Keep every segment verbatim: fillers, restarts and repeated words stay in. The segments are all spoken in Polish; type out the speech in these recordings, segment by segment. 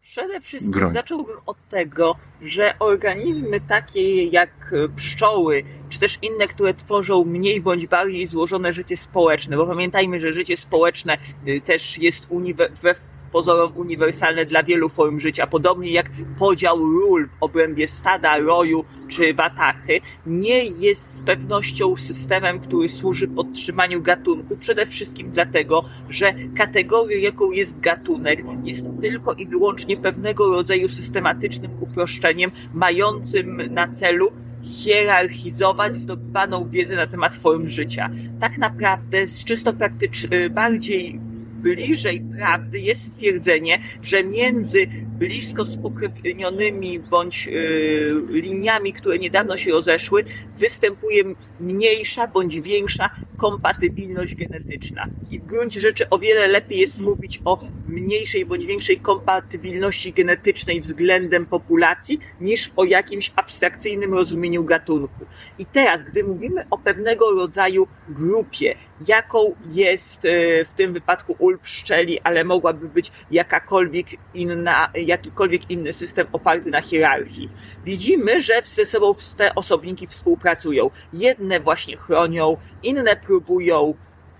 Przede wszystkim gronie. zacząłbym od tego, że organizmy takie jak pszczoły, czy też inne, które tworzą mniej bądź bardziej złożone życie społeczne, bo pamiętajmy, że życie społeczne też jest we pozorom uniwersalne dla wielu form życia, podobnie jak podział ról w obrębie stada, roju czy watachy, nie jest z pewnością systemem, który służy podtrzymaniu gatunku, przede wszystkim dlatego, że kategorią, jaką jest gatunek, jest tylko i wyłącznie pewnego rodzaju systematycznym uproszczeniem, mającym na celu hierarchizować zdobywaną wiedzę na temat form życia. Tak naprawdę z czysto praktycz- bardziej bliżej prawdy jest stwierdzenie, że między blisko spokrewnionymi bądź yy, liniami, które niedawno się rozeszły, występuje mniejsza bądź większa kompatybilność genetyczna. I w gruncie rzeczy o wiele lepiej jest mówić o mniejszej bądź większej kompatybilności genetycznej względem populacji, niż o jakimś abstrakcyjnym rozumieniu gatunku. I teraz, gdy mówimy o pewnego rodzaju grupie, jaką jest yy, w tym wypadku ul pszczeli, ale mogłaby być jakakolwiek inna, jakikolwiek inny system oparty na hierarchii. Widzimy, że ze sobą te osobniki współpracują. Jedne właśnie chronią, inne próbują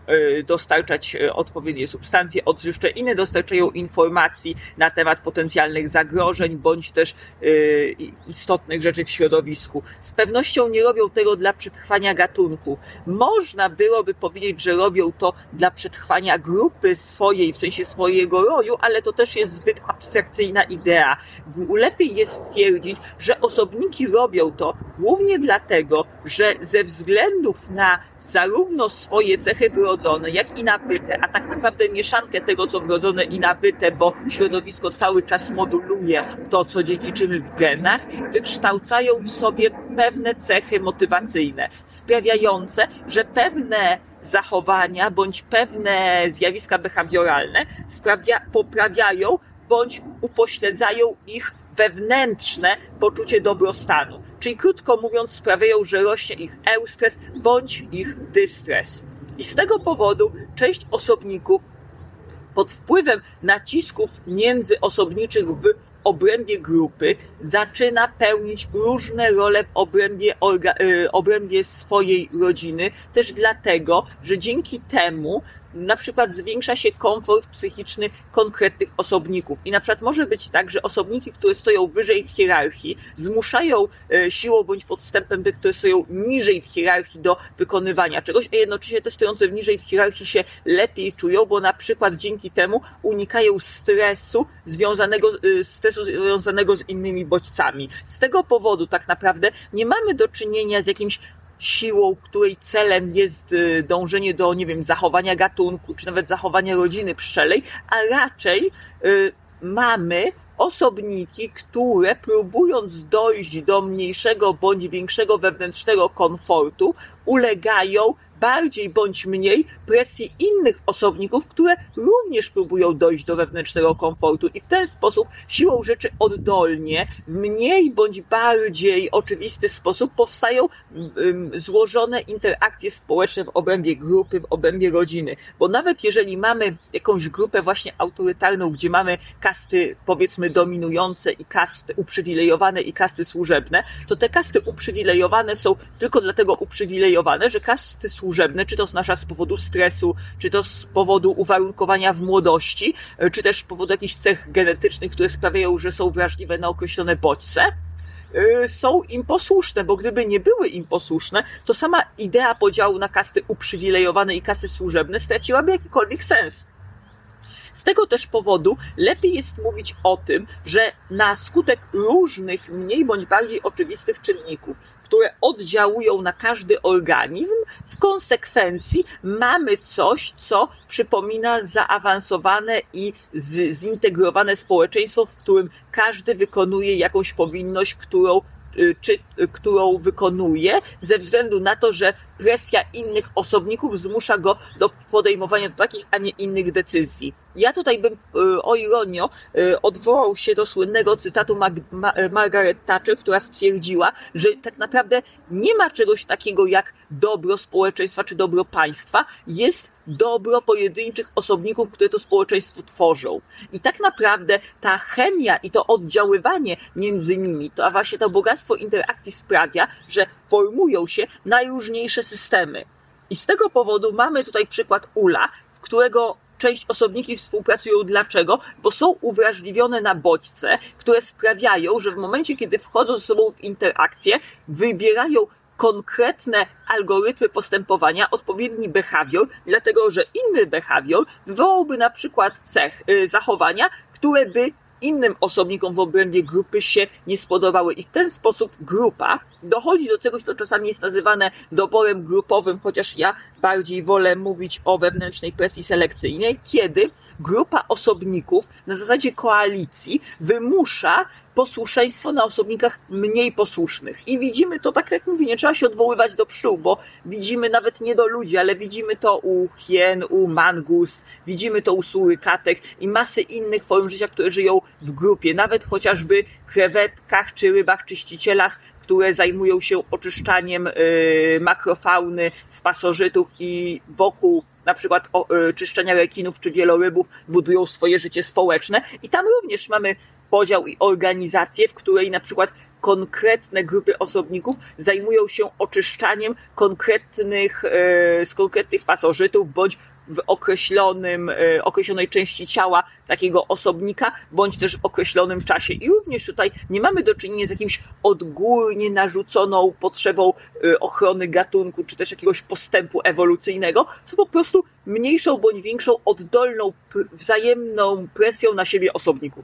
dostarczać odpowiednie substancje odżywcze, inne dostarczają informacji na temat potencjalnych zagrożeń bądź też y, istotnych rzeczy w środowisku. Z pewnością nie robią tego dla przetrwania gatunku. Można byłoby powiedzieć, że robią to dla przetrwania grupy swojej, w sensie swojego roju, ale to też jest zbyt abstrakcyjna idea. Lepiej jest stwierdzić, że osobniki robią to głównie dlatego, że ze względów na zarówno swoje cechy wrodzone, jak i nabyte, a tak naprawdę mieszankę tego, co wrodzone i nabyte, bo środowisko cały czas moduluje to, co dziedziczymy w genach, wykształcają w sobie pewne cechy motywacyjne, sprawiające, że pewne zachowania bądź pewne zjawiska behawioralne sprawia, poprawiają bądź upośledzają ich wewnętrzne poczucie dobrostanu. Czyli krótko mówiąc sprawiają, że rośnie ich eustres bądź ich dystres. I z tego powodu część osobników pod wpływem nacisków międzyosobniczych w obrębie grupy zaczyna pełnić różne role w obrębie, orga, y, obrębie swojej rodziny, też dlatego, że dzięki temu na przykład zwiększa się komfort psychiczny konkretnych osobników. I na przykład może być tak, że osobniki, które stoją wyżej w hierarchii, zmuszają siłą bądź podstępem te, które stoją niżej w hierarchii do wykonywania czegoś, a jednocześnie te stojące niżej w hierarchii się lepiej czują, bo na przykład dzięki temu unikają stresu związanego, stresu związanego z innymi bodźcami. Z tego powodu tak naprawdę nie mamy do czynienia z jakimś siłą, której celem jest dążenie do, nie wiem, zachowania gatunku, czy nawet zachowania rodziny pszczelej, a raczej y, mamy osobniki, które próbując dojść do mniejszego bądź większego wewnętrznego komfortu, ulegają bardziej bądź mniej presji innych osobników, które również próbują dojść do wewnętrznego komfortu i w ten sposób siłą rzeczy oddolnie, w mniej bądź bardziej oczywisty sposób powstają um, złożone interakcje społeczne w obrębie grupy, w obrębie rodziny. Bo nawet jeżeli mamy jakąś grupę właśnie autorytarną, gdzie mamy kasty powiedzmy dominujące i kasty uprzywilejowane i kasty służebne, to te kasty uprzywilejowane są tylko dlatego uprzywilejowane, że kasty służebne czy to z z powodu stresu, czy to z powodu uwarunkowania w młodości, czy też z powodu jakichś cech genetycznych, które sprawiają, że są wrażliwe na określone bodźce, są im posłuszne, bo gdyby nie były im posłuszne, to sama idea podziału na kasty uprzywilejowane i kasty służebne straciłaby jakikolwiek sens. Z tego też powodu lepiej jest mówić o tym, że na skutek różnych mniej bądź bardziej oczywistych czynników, które oddziałują na każdy organizm, w konsekwencji mamy coś, co przypomina zaawansowane i z, zintegrowane społeczeństwo, w którym każdy wykonuje jakąś powinność, którą czy, którą wykonuje, ze względu na to, że presja innych osobników zmusza go do podejmowania takich, a nie innych decyzji. Ja tutaj bym, o ironio, odwołał się do słynnego cytatu Margaret Thatcher, która stwierdziła, że tak naprawdę nie ma czegoś takiego jak dobro społeczeństwa czy dobro państwa, jest dobro pojedynczych osobników, które to społeczeństwo tworzą. I tak naprawdę ta chemia i to oddziaływanie między nimi, to a właśnie to bogactwo interakcji sprawia, że formują się najróżniejsze systemy. I z tego powodu mamy tutaj przykład ula, w którego część osobniki współpracują. Dlaczego? Bo są uwrażliwione na bodźce, które sprawiają, że w momencie, kiedy wchodzą ze sobą w interakcję, wybierają konkretne algorytmy postępowania, odpowiedni behawior, dlatego że inny behawior wywołałby na przykład cech, yy, zachowania, które by innym osobnikom w obrębie grupy się nie spodobały. I w ten sposób grupa dochodzi do czegoś, co czasami jest nazywane doborem grupowym, chociaż ja bardziej wolę mówić o wewnętrznej presji selekcyjnej, kiedy grupa osobników na zasadzie koalicji wymusza posłuszeństwo na osobnikach mniej posłusznych. I widzimy to, tak jak mówię, nie trzeba się odwoływać do pszczół, bo widzimy nawet nie do ludzi, ale widzimy to u hien, u mangus, widzimy to u surykatek i masy innych form życia, które żyją w grupie, nawet chociażby krewetkach, czy rybach, czyścicielach, które zajmują się oczyszczaniem y, makrofauny z pasożytów i wokół na przykład o, y, czyszczenia rekinów czy wielorybów budują swoje życie społeczne. I tam również mamy podział i organizację, w której na przykład konkretne grupy osobników zajmują się oczyszczaniem konkretnych, y, z konkretnych pasożytów bądź w określonym, określonej części ciała takiego osobnika, bądź też w określonym czasie. I również tutaj nie mamy do czynienia z jakimś odgórnie narzuconą potrzebą ochrony gatunku, czy też jakiegoś postępu ewolucyjnego, co po prostu mniejszą bądź większą oddolną, wzajemną presją na siebie osobników.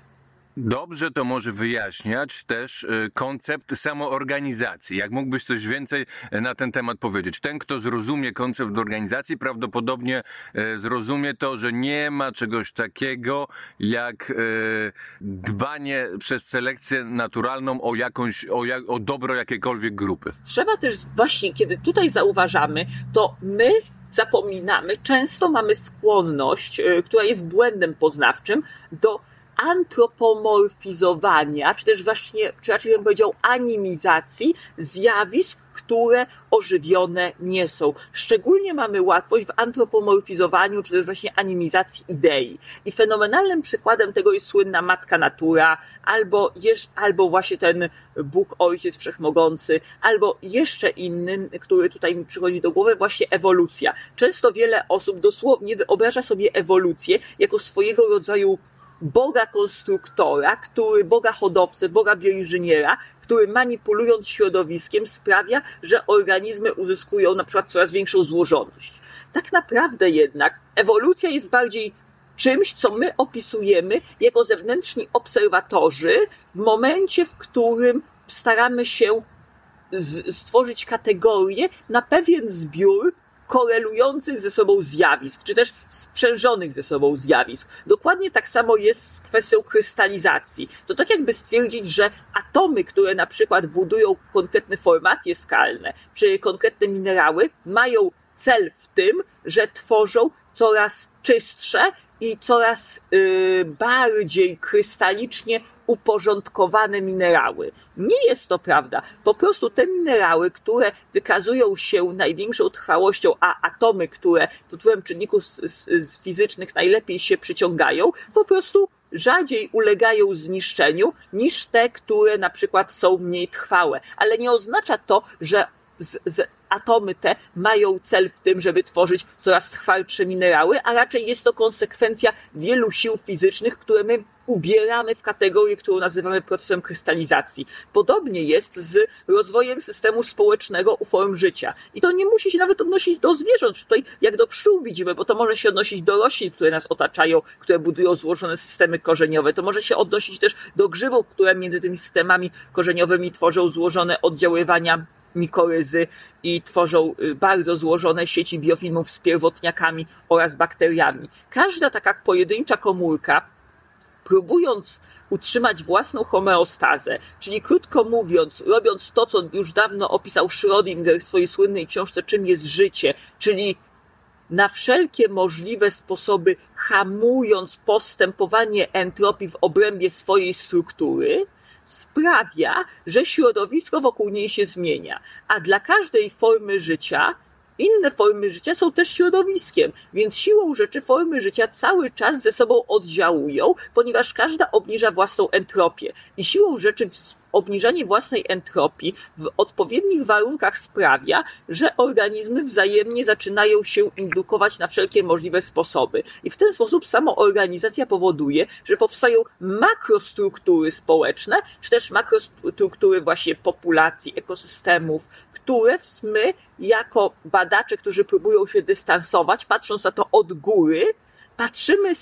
Dobrze to może wyjaśniać też koncept samoorganizacji. Jak mógłbyś coś więcej na ten temat powiedzieć? Ten, kto zrozumie koncept organizacji, prawdopodobnie zrozumie to, że nie ma czegoś takiego jak dbanie przez selekcję naturalną o jakąś, o, jak, o dobro jakiejkolwiek grupy. Trzeba też właśnie, kiedy tutaj zauważamy, to my zapominamy, często mamy skłonność, która jest błędem poznawczym, do antropomorfizowania, czy też właśnie, czy raczej bym powiedział animizacji zjawisk, które ożywione nie są. Szczególnie mamy łatwość w antropomorfizowaniu, czy też właśnie animizacji idei. I fenomenalnym przykładem tego jest słynna Matka Natura, albo, jeż, albo właśnie ten Bóg Ojciec Wszechmogący, albo jeszcze inny, który tutaj mi przychodzi do głowy, właśnie ewolucja. Często wiele osób dosłownie wyobraża sobie ewolucję jako swojego rodzaju Boga konstruktora, który, Boga hodowcę, Boga bioinżyniera, który manipulując środowiskiem sprawia, że organizmy uzyskują na przykład coraz większą złożoność. Tak naprawdę jednak ewolucja jest bardziej czymś, co my opisujemy jako zewnętrzni obserwatorzy w momencie, w którym staramy się stworzyć kategorię na pewien zbiór korelujących ze sobą zjawisk, czy też sprzężonych ze sobą zjawisk. Dokładnie tak samo jest z kwestią krystalizacji. To tak jakby stwierdzić, że atomy, które na przykład budują konkretne formacje skalne, czy konkretne minerały, mają cel w tym, że tworzą coraz czystsze i coraz yy, bardziej krystalicznie uporządkowane minerały. Nie jest to prawda. Po prostu te minerały, które wykazują się największą trwałością, a atomy, które pod wpływem czynników z, z, z fizycznych najlepiej się przyciągają, po prostu rzadziej ulegają zniszczeniu niż te, które na przykład są mniej trwałe. Ale nie oznacza to, że z, z atomy te mają cel w tym, żeby tworzyć coraz twardsze minerały, a raczej jest to konsekwencja wielu sił fizycznych, które my ubieramy w kategorię, którą nazywamy procesem krystalizacji. Podobnie jest z rozwojem systemu społecznego u form życia. I to nie musi się nawet odnosić do zwierząt, tutaj jak do pszczół widzimy, bo to może się odnosić do roślin, które nas otaczają, które budują złożone systemy korzeniowe. To może się odnosić też do grzybów, które między tymi systemami korzeniowymi tworzą złożone oddziaływania mikoryzy i tworzą bardzo złożone sieci biofilmów z pierwotniakami oraz bakteriami. Każda taka pojedyncza komórka, próbując utrzymać własną homeostazę, czyli krótko mówiąc, robiąc to, co już dawno opisał Schrödinger w swojej słynnej książce Czym jest życie, czyli na wszelkie możliwe sposoby hamując postępowanie entropii w obrębie swojej struktury, sprawia, że środowisko wokół niej się zmienia. A dla każdej formy życia inne formy życia są też środowiskiem, więc siłą rzeczy formy życia cały czas ze sobą oddziałują, ponieważ każda obniża własną entropię. I siłą rzeczy obniżanie własnej entropii w odpowiednich warunkach sprawia, że organizmy wzajemnie zaczynają się indukować na wszelkie możliwe sposoby. I w ten sposób samoorganizacja powoduje, że powstają makrostruktury społeczne, czy też makrostruktury właśnie populacji, ekosystemów, które my jako badacze, którzy próbują się dystansować, patrząc na to od góry, patrzymy,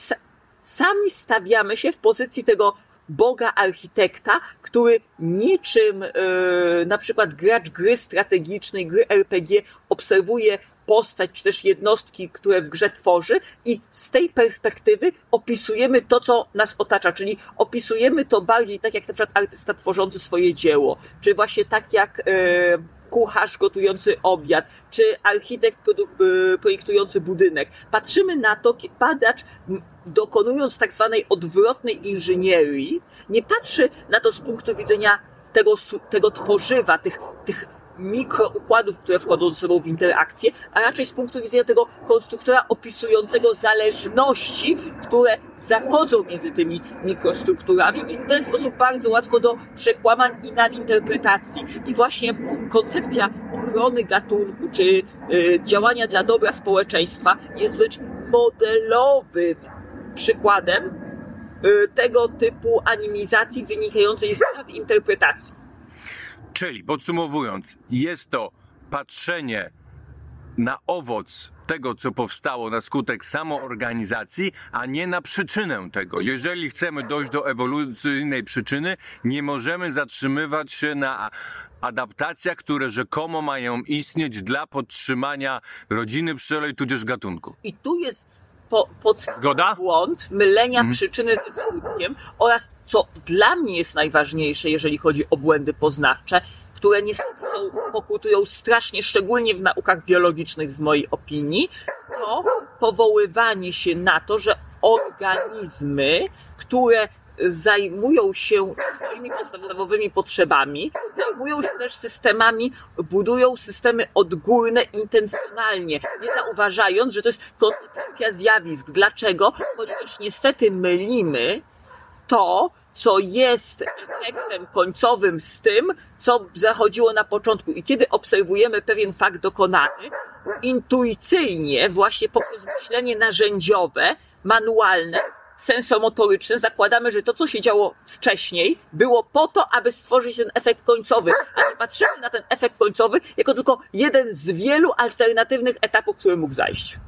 sami stawiamy się w pozycji tego Boga architekta, który niczym yy, na przykład gracz gry strategicznej, gry er pe gie obserwuje postać, czy też jednostki, które w grze tworzy i z tej perspektywy opisujemy to, co nas otacza, czyli opisujemy to bardziej tak jak na przykład artysta tworzący swoje dzieło, czy właśnie tak jak yy, kucharz gotujący obiad, czy architekt projektujący budynek. Patrzymy na to, badacz dokonując tak zwanej odwrotnej inżynierii, nie patrzy na to z punktu widzenia tego, tego tworzywa, tych, tych mikroukładów, które wchodzą ze sobą w interakcję, a raczej z punktu widzenia tego konstruktora opisującego zależności, które zachodzą między tymi mikrostrukturami i w ten sposób bardzo łatwo do przekłamań i nadinterpretacji. I właśnie koncepcja ochrony gatunku, czy y, działania dla dobra społeczeństwa jest wręcz modelowym przykładem y, tego typu animizacji wynikającej z nadinterpretacji. Czyli podsumowując, jest to patrzenie na owoc tego, co powstało na skutek samoorganizacji, a nie na przyczynę tego. Jeżeli chcemy dojść do ewolucyjnej przyczyny, nie możemy zatrzymywać się na adaptacjach, które rzekomo mają istnieć dla podtrzymania rodziny pszczelej tudzież gatunku. I tu jest po, podstawowy błąd mylenia mm. przyczyny ze skutkiem oraz, co dla mnie jest najważniejsze, jeżeli chodzi o błędy poznawcze, które niestety są, pokutują strasznie, szczególnie w naukach biologicznych w mojej opinii, to powoływanie się na to, że organizmy, które zajmują się swoimi podstawowymi potrzebami, zajmują się też systemami, budują systemy odgórne intencjonalnie, nie zauważając, że to jest konsekwencja zjawisk. Dlaczego? Ponieważ niestety mylimy to, co jest efektem końcowym z tym, co zachodziło na początku. I kiedy obserwujemy pewien fakt dokonany, intuicyjnie, właśnie poprzez myślenie narzędziowe, manualne, sensomotoryczne, zakładamy, że to, co się działo wcześniej, było po to, aby stworzyć ten efekt końcowy, a nie patrzymy na ten efekt końcowy jako tylko jeden z wielu alternatywnych etapów, który mógł zajść.